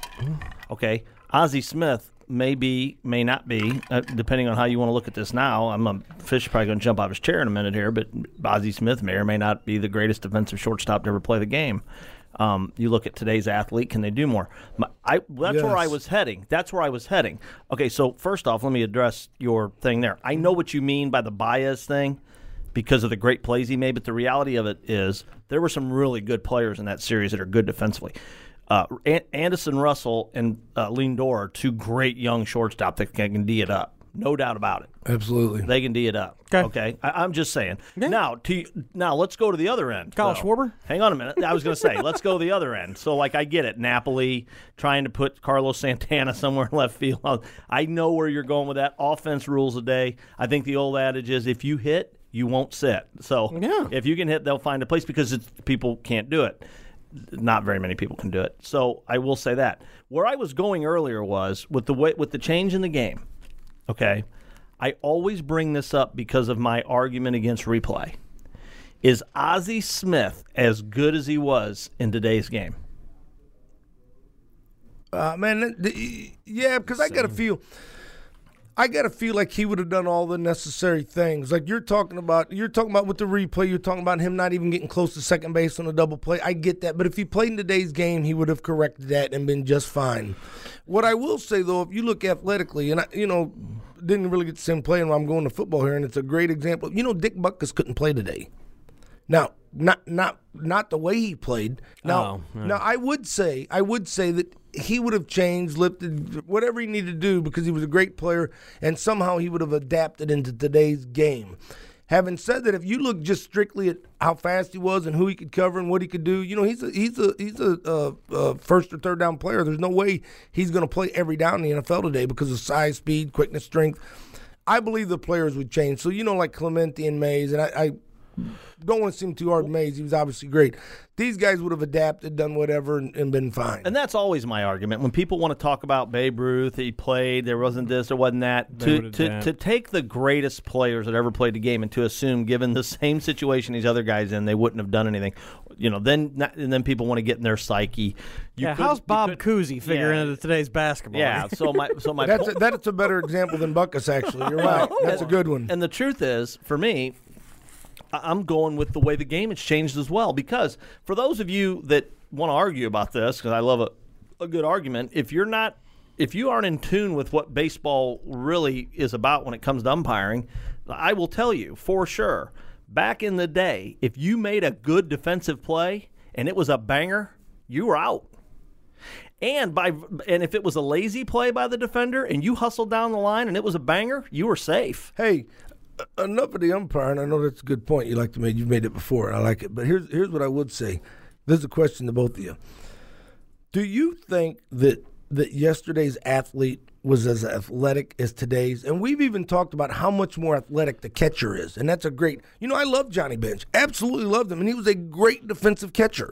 Okay, Ozzie Smith may be, may not be, depending on how you want to look at this now. Fish is probably going to jump out of his chair in a minute here, but Ozzie Smith may or may not be the greatest defensive shortstop to ever play the game. You look at today's athlete, can they do more? That's where I was heading. That's where I was heading. Okay, so first off, let me address your thing there. I know what you mean by the Baez thing because of the great plays he made, but the reality of it is there were some really good players in that series that are good defensively. Anderson Russell and Lindor are two great young shortstops that can D it up. No doubt about it. Absolutely. They can D it up. Okay? I'm just saying. Okay. Now, let's go to the other end. Kyle Schwarber? Hang on a minute. I was going to say, let's go to the other end. So, I get it. Napoli trying to put Carlos Santana somewhere in left field. I know where you're going with that. Offense rules the day. I think the old adage is if you hit, you won't sit. So, if you can hit, they'll find a place because people can't do it. Not very many people can do it. So I will say that. Where I was going earlier was with the change in the game. Okay, I always bring this up because of my argument against replay. Is Ozzie Smith as good as he was in today's game? Yeah, because I got to feel like he would have done all the necessary things. Like you're talking about with the replay, you're talking about him not even getting close to second base on a double play. I get that. But if he played in today's game, he would have corrected that and been just fine. What I will say, though, if you look athletically, and didn't really get to see him playing while I'm going to football here, and it's a great example. Dick Butkus couldn't play today. Now, not the way he played. Now, I would say that he would have changed, lifted, whatever he needed to do because he was a great player, and somehow he would have adapted into today's game. Having said that, if you look just strictly at how fast he was and who he could cover and what he could do, he's a first or third down player. There's no way he's going to play every down in the NFL today because of size, speed, quickness, strength. I believe the players would change. So, like Clemente and Mays, and I don't want to seem too hard to Mays. He was obviously great. These guys would have adapted, done whatever, and been fine. And that's always my argument. When people want to talk about Babe Ruth, he played, there wasn't this, there wasn't that. To take the greatest players that ever played the game and to assume, given the same situation these other guys in, they wouldn't have done anything. Then people want to get in their psyche. How's Bob Cousy figure into today's basketball? Yeah, so my that's a better example than Butkus, actually. You're right. That's a good one. And the truth is, for me, I'm going with the way the game has changed as well, because for those of you that want to argue about this, because I love a good argument, if you aren't in tune with what baseball really is about when it comes to umpiring, I will tell you for sure, Back in the day, if you made a good defensive play and it was a banger, you were out. And if it was a lazy play by the defender and you hustled down the line and it was a banger, you were safe. Hey, enough of the umpiring. I know that's a good point you like to make. You've made it before. I like it. But here's what I would say. This is a question to both of you. Do you think that yesterday's athlete was as athletic as today's? And we've even talked about how much more athletic the catcher is. And that's a great – I love Johnny Bench. Absolutely loved him. And he was a great defensive catcher.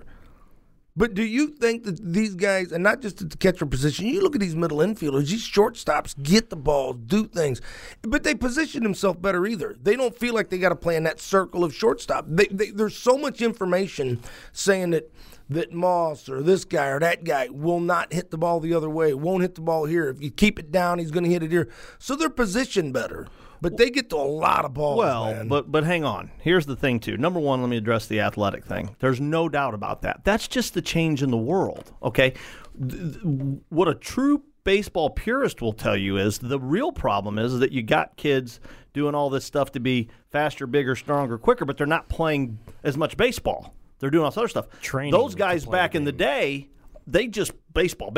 But do you think that these guys, and not just at the catcher position, you look at these middle infielders, these shortstops get the ball, do things, but they position themselves better either. They don't feel like they got to play in that circle of shortstop. There's so much information saying that Moss or this guy or that guy will not hit the ball the other way, won't hit the ball here. If you keep it down, he's going to hit it here. So they're positioned better. But they get to a lot of balls, man. But hang on. Here's the thing, too. Number one, let me address the athletic thing. There's no doubt about that. That's just the change in the world, okay? What a true baseball purist will tell you is the real problem is that you got kids doing all this stuff to be faster, bigger, stronger, quicker, but they're not playing as much baseball. They're doing all this other stuff. Those guys back in the day, they just baseball.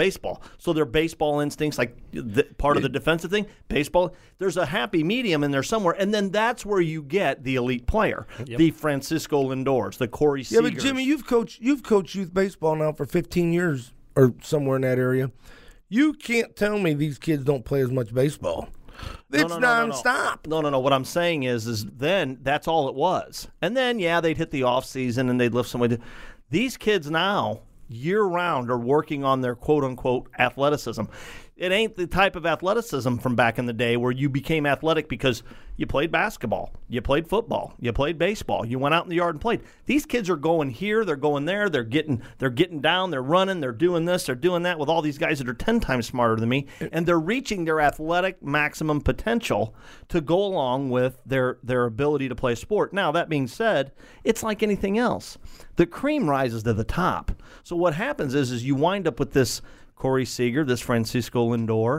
So their baseball instincts, like part of the defensive thing, baseball, there's a happy medium in there somewhere, and then that's where you get the elite player, the Francisco Lindors, the Corey Seagers. Yeah, but Jimmy, you've coached youth baseball now for 15 years or somewhere in that area. You can't tell me these kids don't play as much baseball. It's nonstop. No. What I'm saying is then that's all it was. And then, they'd hit the off season and they'd lift somebody. These kids now, year-round, are working on their quote-unquote athleticism. It ain't the type of athleticism from back in the day where you became athletic because you played basketball, you played football, you played baseball, you went out in the yard and played. These kids are going here, they're going there, they're getting down, they're running, they're doing this, they're doing that with all these guys that are 10 times smarter than me, and they're reaching their athletic maximum potential to go along with their ability to play sport. Now, that being said, it's like anything else. The cream rises to the top. So what happens is you wind up with this Corey Seager, this Francisco Lindor,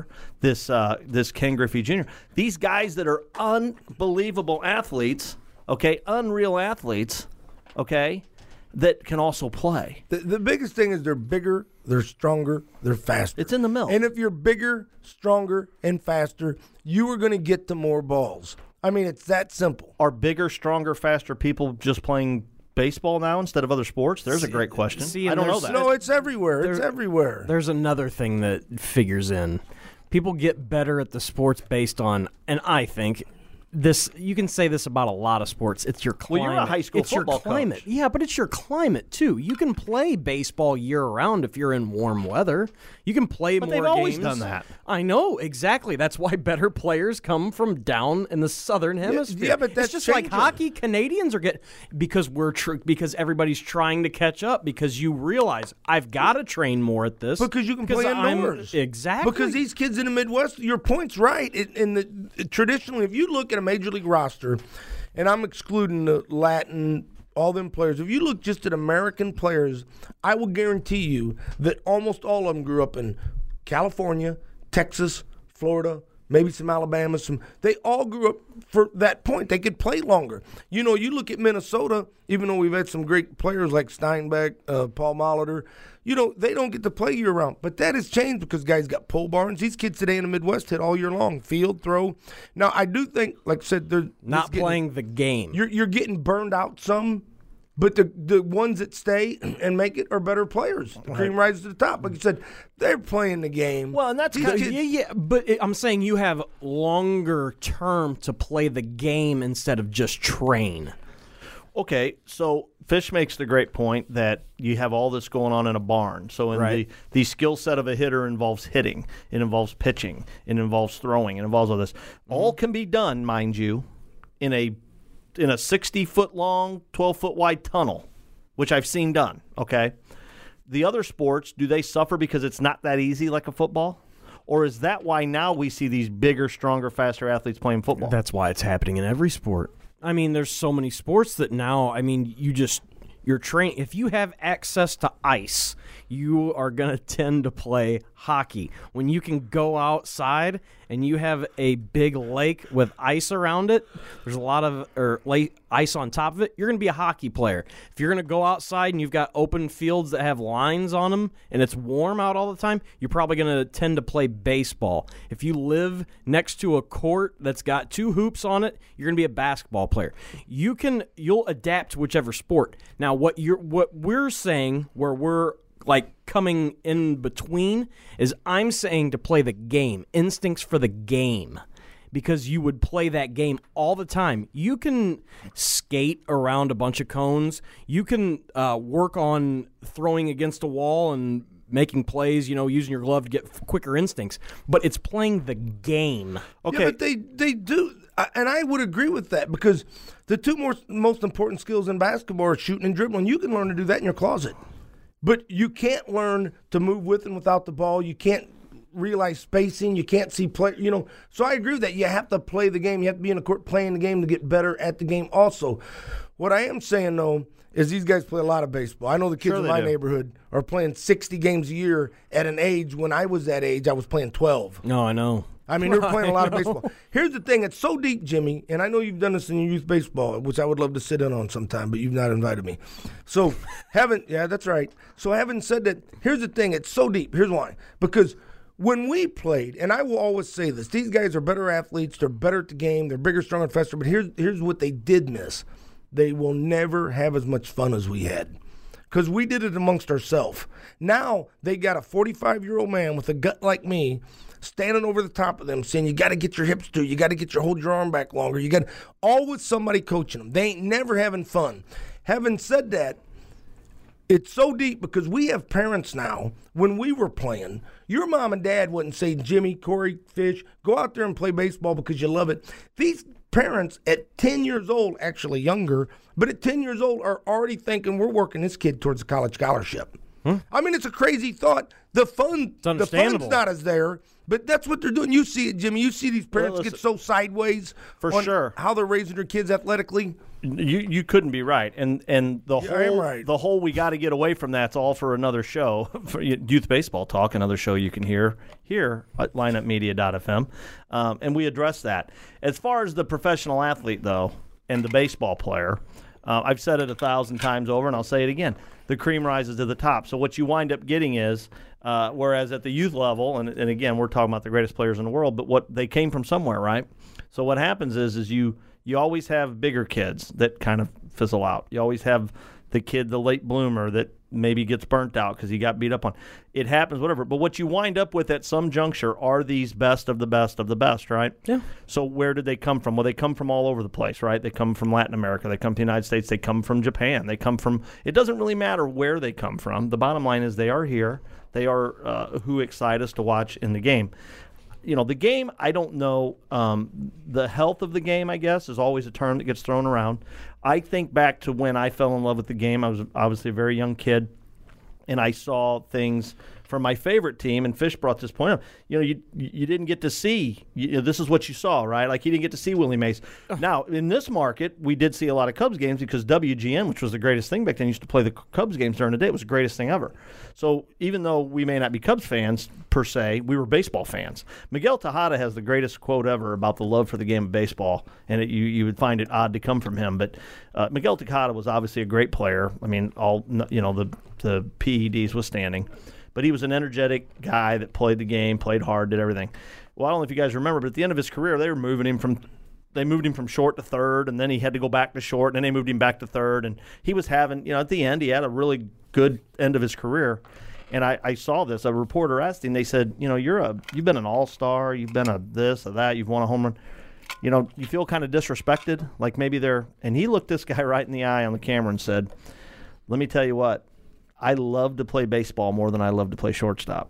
this Ken Griffey Jr. These guys that are unbelievable athletes, okay, unreal athletes, okay, that can also play. The biggest thing is they're bigger, they're stronger, they're faster. It's in the middle. And if you're bigger, stronger, and faster, you are going to get to more balls. I mean, it's that simple. Are bigger, stronger, faster people just playing baseball now instead of other sports? There's a great question. I don't know that. No, it's everywhere. It's everywhere. There's another thing that figures in. People get better at the sports based on, and I think this, you can say this about a lot of sports. It's your climate. Well, you're a high school football climate. coach. Yeah, but it's your climate too. You can play baseball year round if you're in warm weather. You can play more games. But they've always done that. I know, exactly. That's why better players come from down in the southern hemisphere. Yeah, but that's it's just changing. like hockey. Canadians are getting because because everybody's trying to catch up because you realize I've got to train more at this because you can play indoors. Exactly. Because these kids in the Midwest, your point's right. Traditionally, if you look at a Major League roster, and I'm excluding the Latin, all them players, if you look just at American players, I will guarantee you that almost all of them grew up in California, Texas, Florida, maybe some Alabama. They all grew up for that point. They could play longer. You look at Minnesota, even though we've had some great players like Steinbeck, Paul Molitor, they don't get to play year-round. But that has changed because guys got pole barns. These kids today in the Midwest hit all year long, field, throw. Now, I do think, like I said, they're not playing the game. You're getting burned out some, but the ones that stay and make it are better players. The cream rises to the top. Like you said, they're playing the game. Well, and that's but I'm saying you have longer term to play the game instead of just train. Okay, so Fish makes the great point that you have all this going on in a barn. So in the skill set of a hitter involves hitting, it involves pitching, it involves throwing, it involves all this. All can be done, mind you, in a 60-foot long, 12-foot wide tunnel, which I've seen done, okay? The other sports, do they suffer because it's not that easy like a football? Or is that why now we see these bigger, stronger, faster athletes playing football? That's why it's happening in every sport. I mean, there's so many sports that now, if you have access to ice, you are going to tend to play hockey. When you can go outside and you have a big lake with ice around it, there's a lot of ice on top of it, you're going to be a hockey player. If you're going to go outside and you've got open fields that have lines on them and it's warm out all the time, you're probably going to tend to play baseball. If you live next to a court that's got 2 hoops on it, you're going to be a basketball player. You'll adapt to whichever sport. Now, what we're saying, where we're like coming in between, is I'm saying to play the game, instincts for the game, because you would play that game all the time. You can skate around a bunch of cones. You can work on throwing against a wall and making plays, using your glove to get quicker instincts. But it's playing the game. Okay, yeah, but they do, and I would agree with that, because the 2 most important skills in basketball are shooting and dribbling. You can learn to do that in your closet. But you can't learn to move with and without the ball. You can't realize spacing. You can't see play. So I agree with that. You have to play the game. You have to be in the court playing the game to get better at the game also. What I am saying, though, is these guys play a lot of baseball. I know the kids in my neighborhood are playing 60 games a year at an age. When I was that age, I was playing 12. No, I know. I mean, they're playing a lot of baseball. Here's the thing. It's so deep, Jimmy, and I know you've done this in your youth baseball, which I would love to sit in on sometime, but you've not invited me. So, that's right. So having said that, here's the thing. It's so deep. Here's why. Because when we played, and I will always say this, these guys are better athletes. They're better at the game. They're bigger, stronger, faster. But here's what they did miss. They will never have as much fun as we had, because we did it amongst ourselves. Now they got a 45-year-old man with a gut like me standing over the top of them saying, you got to get your hips to, you got to hold your arm back longer. You got all with somebody coaching them. They ain't never having fun. Having said that, it's so deep because we have parents now. When we were playing, your mom and dad wouldn't say, Jimmy, Corey, Fish, go out there and play baseball because you love it. These parents at 10 years old, actually younger, but at 10 years old are already thinking we're working this kid towards a college scholarship. I mean, it's a crazy thought. The fun's not as there, but that's what they're doing. You see it, Jimmy. You see these parents get so sideways on sure how they're raising their kids athletically. You couldn't be right, and the whole we got to get away from that's all for another show, for Youth Baseball Talk, another show you can hear here at lineupmedia.fm, and we address that. As far as the professional athlete, though, and the baseball player, I've said it 1,000 times over, and I'll say it again. The cream rises to the top. So what you wind up getting is, whereas at the youth level, and again, we're talking about the greatest players in the world, but what they came from somewhere, right? So what happens is you always have bigger kids that kind of fizzle out. You always have the kid, the late bloomer that maybe gets burnt out because he got beat up on. It happens, whatever. But what you wind up with at some juncture are these best of the best of the best, right? Yeah. So where did they come from? Well, they come from all over the place, right? They come from Latin America. They come from the United States. They come from Japan. They come from – it doesn't really matter where they come from. The bottom line is they are here. They are who excite us to watch in the game. The game, I don't know. The health of the game, I guess, is always a term that gets thrown around. I think back to when I fell in love with the game. I was obviously a very young kid, and I saw things from my favorite team, and Fish brought this point up. You didn't get to see. This is what you saw, right? Like, you didn't get to see Willie Mays. Now, in this market, we did see a lot of Cubs games because WGN, which was the greatest thing back then, used to play the Cubs games during the day. It was the greatest thing ever. So even though we may not be Cubs fans, per se, we were baseball fans. Miguel Tejada has the greatest quote ever about the love for the game of baseball, and you would find it odd to come from him. But Miguel Tejada was obviously a great player. I mean, the PEDs withstanding. But he was an energetic guy that played the game, played hard, did everything. Well, I don't know if you guys remember, but at the end of his career, they moved him from short to third, and then he had to go back to short, and then they moved him back to third. And he was having, at the end, he had a really good end of his career. And I saw this. A reporter asked him, they said, you've been an all-star, you've been a this or that, you've won a home run. You feel kind of disrespected, like maybe they're – and he looked this guy right in the eye on the camera and said, let me tell you what, I love to play baseball more than I love to play shortstop.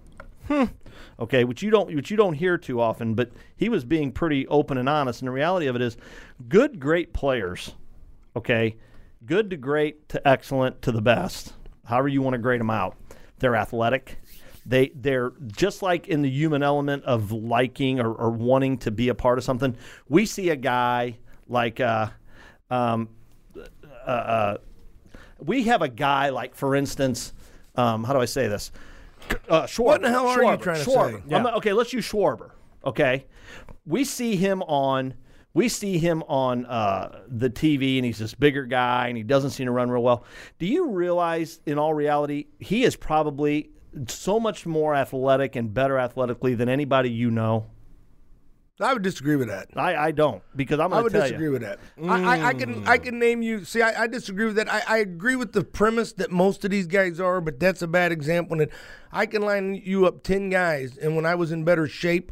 Okay, which you don't hear too often, but he was being pretty open and honest. And the reality of it is, great players, okay, good to great to excellent to the best, however you want to grade them out. They're athletic. They're just like in the human element of liking or wanting to be a part of something. We see a guy like We have a guy like, for instance, how do I say this? Schwarber. What the hell are you trying to say? Yeah. Okay, let's use Schwarber. Okay, we see him on the TV, and he's this bigger guy, and he doesn't seem to run real well. Do you realize, in all reality, he is probably so much more athletic and better athletically than anybody you know? I would disagree with that. I don't, because I'm going to tell you. I would disagree with that. I can name you. See, I disagree with that. I agree with the premise that most of these guys are, but that's a bad example. And I can line you up 10 guys, and when I was in better shape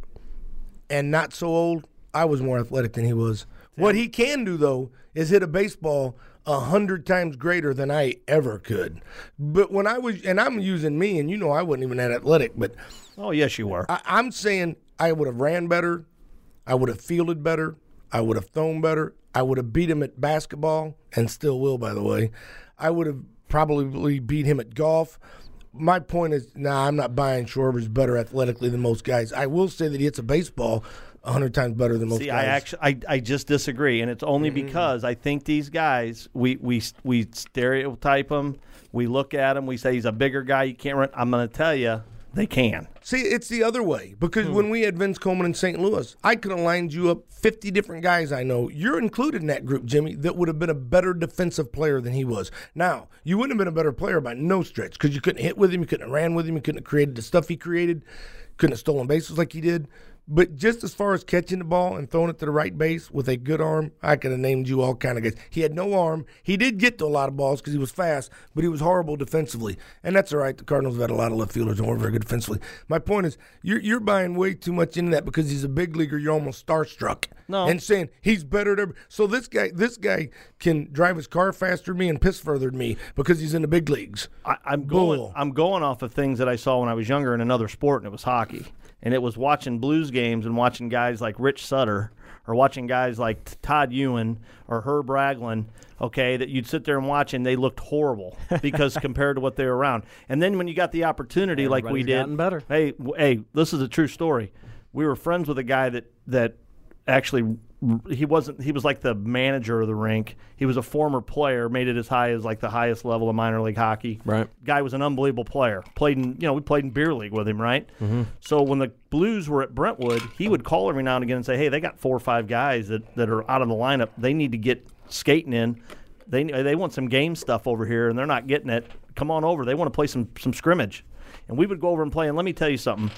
and not so old, I was more athletic than he was. Yeah. What he can do, though, is hit a baseball 100 times greater than I ever could. But when I was, and I'm using me, and I wasn't even that athletic, but. Oh, yes, you were. I'm saying I would have ran better. I would have fielded better. I would have thrown better. I would have beat him at basketball, and still will, by the way. I would have probably beat him at golf. My point is, I'm not buying Schwarber's better athletically than most guys. I will say that he hits a baseball 100 times better than most guys. I just disagree, and it's only because I think these guys, we stereotype them, we look at him, we say he's a bigger guy, you can't run. I'm going to tell you, they can. See, it's the other way, because when we had Vince Coleman in St. Louis, I could have lined you up 50 different guys I know. You're included in that group, Jimmy, that would have been a better defensive player than he was. Now, you wouldn't have been a better player by no stretch, because you couldn't hit with him, you couldn't have ran with him, you couldn't have created the stuff he created, couldn't have stolen bases like he did. But just as far as catching the ball and throwing it to the right base with a good arm, I could have named you all kind of guys. He had no arm. He did get to a lot of balls because he was fast, but he was horrible defensively. And that's all right. The Cardinals have had a lot of left fielders and weren't very good defensively. My point is, you're buying way too much into that because he's a big leaguer. You're almost starstruck. No. And saying he's better than everybody. So this guy can drive his car faster than me and piss further than me because he's in the big leagues. I'm going off of things that I saw when I was younger in another sport, and it was hockey. And it was watching Blues games and watching guys like Rich Sutter or watching guys like Todd Ewan or Herb Ragland, okay, that you'd sit there and watch, and they looked horrible because compared to what they were around. And then when you got the opportunity like we did, gotten better. Hey, this is a true story. We were friends with a guy that actually he was like the manager of the rink. He was a former player, made it as high as like the highest level of minor league hockey. Right. Guy was an unbelievable player. We played in beer league with him, right? Mm-hmm. So when the Blues were at Brentwood, he would call every now and again and say, "Hey, they got 4 or 5 guys that are out of the lineup. They need to get skating in. They want some game stuff over here, and they're not getting it. Come on over. They want to play some scrimmage." And we would go over and play. And let me tell you something.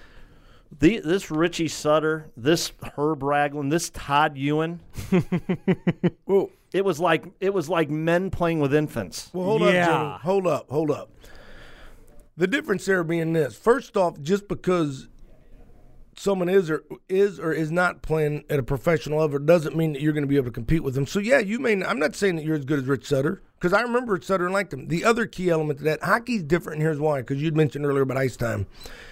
This Richie Sutter, this Herb Ragland, this Todd Ewan, it was like men playing with infants. Well, hold up, Jimmy. Hold up. The difference there being this. First off, just because someone is or is not playing at a professional level doesn't mean that you're going to be able to compete with them. So, yeah, you may – I'm not saying that you're as good as Rich Sutter because I remember Rich Sutter and liked him. The other key element to that, hockey's different, and here's why, because you'd mentioned earlier about ice time.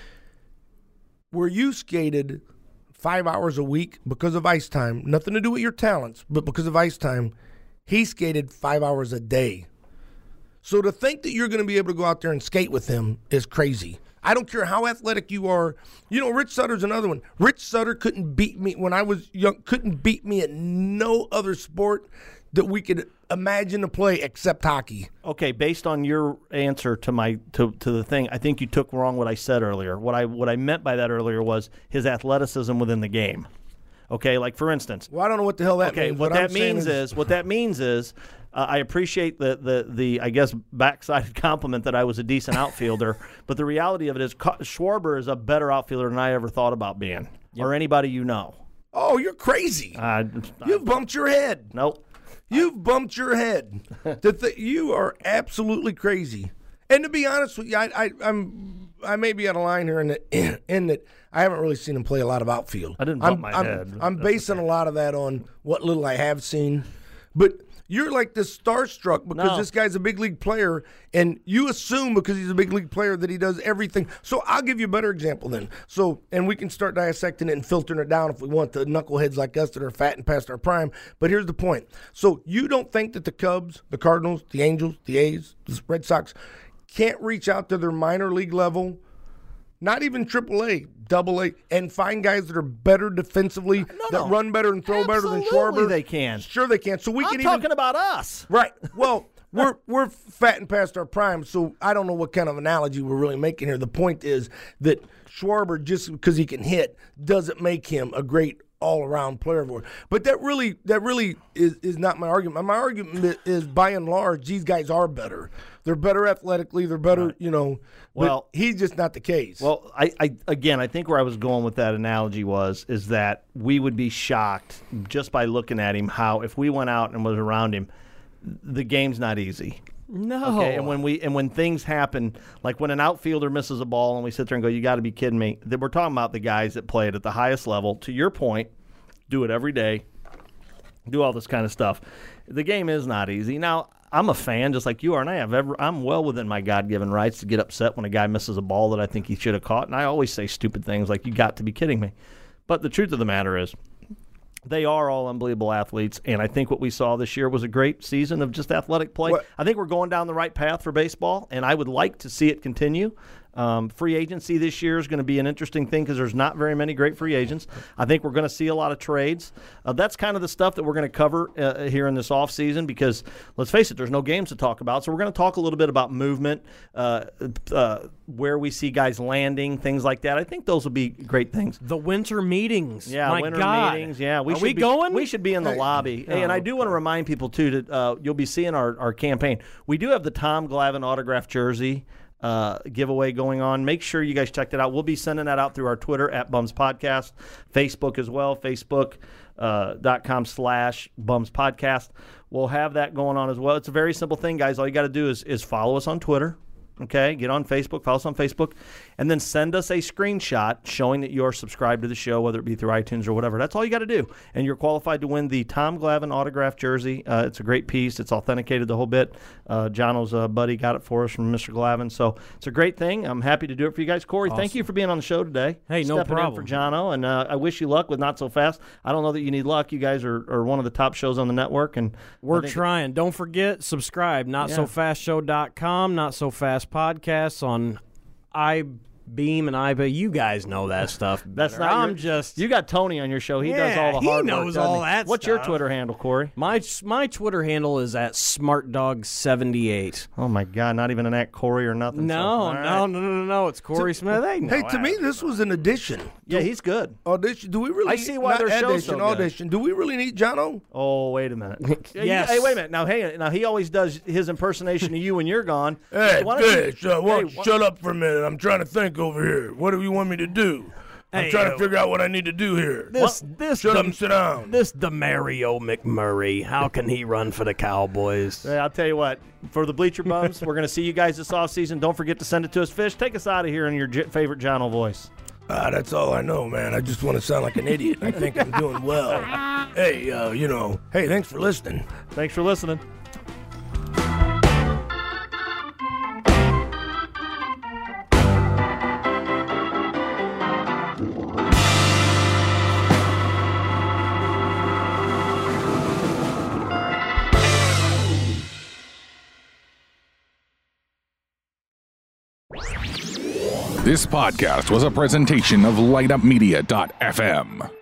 Where you skated 5 hours a week because of ice time, nothing to do with your talents, but because of ice time, he skated 5 hours a day. So to think that you're going to be able to go out there and skate with him is crazy. I don't care how athletic you are. Rich Sutter's another one. Rich Sutter couldn't beat me when I was young, couldn't beat me at no other sport that we could imagine to play except hockey. Okay, based on your answer to the thing, I think you took wrong what I said earlier. What I meant by that earlier was his athleticism within the game. Okay, like for instance. Well, I don't know what the hell that means. What that means is I appreciate the I guess backsided compliment that I was a decent outfielder, but the reality of it is Schwarber is a better outfielder than I ever thought about being, or anybody you know. Oh, you're crazy. You've bumped your head. Nope. You've bumped your head. You are absolutely crazy. And to be honest with you, I may be out of line here in that I haven't really seen him play a lot of outfield. I didn't bump my head. I'm basing a lot of that on what little I have seen. But you're like this starstruck because this guy's a big league player, and you assume because he's a big league player that he does everything. So I'll give you a better example then. And we can start dissecting it and filtering it down if we want to knuckleheads like us that are fat and past our prime. But here's the point. So you don't think that the Cubs, the Cardinals, the Angels, the A's, the Red Sox can't reach out to their minor league level, not even AAA, AA, and find guys that are better defensively, run better and throw better than Schwarber? They can. Sure they can. So I'm talking about us. Right. Well, we're fat and past our prime, so I don't know what kind of analogy we're really making here. The point is that Schwarber, just because he can hit, doesn't make him a great all-around player for it. But that really is not my argument. My argument is, by and large, these guys are better. They're better athletically. They're better, Well, he's just not the case. Well, I think where I was going with that analogy is that we would be shocked just by looking at him how if we went out and was around him, the game's not easy. No. Okay, and when things happen, like when an outfielder misses a ball and we sit there and go, you got to be kidding me. We're talking about the guys that play it at the highest level. To your point, do it every day, do all this kind of stuff. The game is not easy. Now, I'm a fan just like you are, and I'm well within my God-given rights to get upset when a guy misses a ball that I think he should have caught, and I always say stupid things like, you got to be kidding me. But the truth of the matter is, they are all unbelievable athletes, and I think what we saw this year was a great season of just athletic play. I think we're going down the right path for baseball, and I would like to see it continue. Free agency this year is going to be an interesting thing because there's not very many great free agents. I think we're going to see a lot of trades. That's kind of the stuff that we're going to cover here in this offseason because, let's face it, there's no games to talk about. So we're going to talk a little bit about movement, where we see guys landing, things like that. I think those will be great things. The winter meetings. Yeah, My winter God. meetings. Yeah, Are we going? We should be in the lobby. Hey, and I do want to remind people, too, that you'll be seeing our campaign. We do have the Tom Glavine autographed jersey giveaway going on. Make sure you guys check that out. We'll be sending that out through our Twitter at Bums Podcast, Facebook as well, Facebook.com/Bums Podcast. We'll have that going on as well. It's a very simple thing, guys. All you got to do is follow us on Twitter. Okay, get on Facebook, follow us on Facebook, and then send us a screenshot showing that you're subscribed to the show, whether it be through iTunes or whatever. That's all you got to do, and you're qualified to win the Tom Glavine autographed jersey. It's a great piece. It's authenticated the whole bit. Jono's buddy got it for us from Mr. Glavine, so it's a great thing. I'm happy to do it for you guys. Corey, thank you for being on the show today. Hey, no Stepping problem. in for Jono, and I wish you luck with Not So Fast. I don't know that you need luck. You guys are one of the top shows on the network, and we're trying. Don't forget, subscribe. NotSoFastShow.com, Not So Fast Podcasts on iBeam and iPay. You guys know that stuff better. That's not. You got Tony on your show. He does all the hard work. He knows all that. What's your Twitter handle, Corey? My Twitter handle is at SmartDog78. Oh my God! Not even an at Corey or nothing. No. It's Corey Smith. Hey, to me, this was an addition. Yeah, he's good. Audition? Do we really? I see why their show's so good. Audition. Do we really need Jono? Oh, wait a minute. Yes. Hey, wait a minute. Now he always does his impersonation of you when you're gone. Hey, Fish, shut up for a minute. I'm trying to think over here. What do you want me to do? I'm trying to figure out what I need to do here. Shut up and sit down. This DeMario McMurray. How can he run for the Cowboys? Hey, I'll tell you what. For the Bleacher Bums, we're going to see you guys this offseason. Don't forget to send it to us. Fish, take us out of here in your favorite Jono voice. That's all I know, man. I just want to sound like an idiot. I think I'm doing well. Hey, hey, thanks for listening. Thanks for listening. This podcast was a presentation of LightUpMedia.fm.